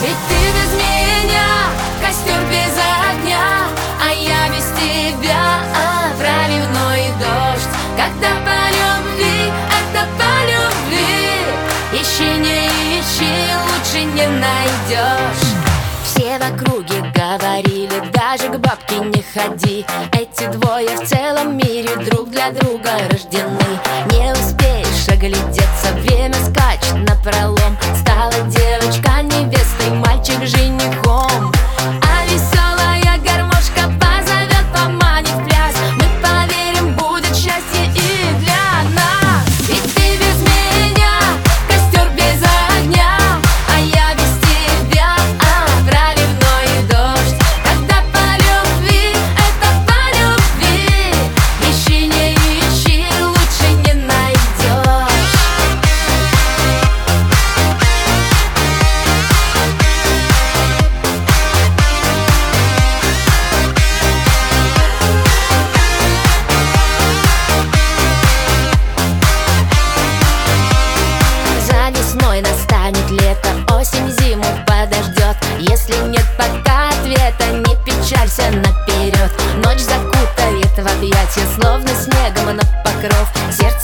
Ведь ты без меня, костер без огня, а я без тебя, проливной дождь. Когда по любви, это по любви, ищи, не ищи, лучше не найдешь. Все в округе говорили, даже к бабке не ходи. Эти двое в целом мире друг для друга рождены. Не успеешь оглядеться, время скачет напролом. Стала девочка невестой, мальчик женихом. А веселая гармошка позовет, поманит в пляс. Мы поверим, будет счастье и для нас. Ведь ты без меня, костер без огня, а я без тебя, проливной дождь. Когда по любви, это по любви, ищи, не ищи, лучше не найдешь. За весной настанет лето, осень зиму подождет. Если нет пока ответа, не печалься наперед. Ночь закутает в объятия, словно снегом на покров. Сердце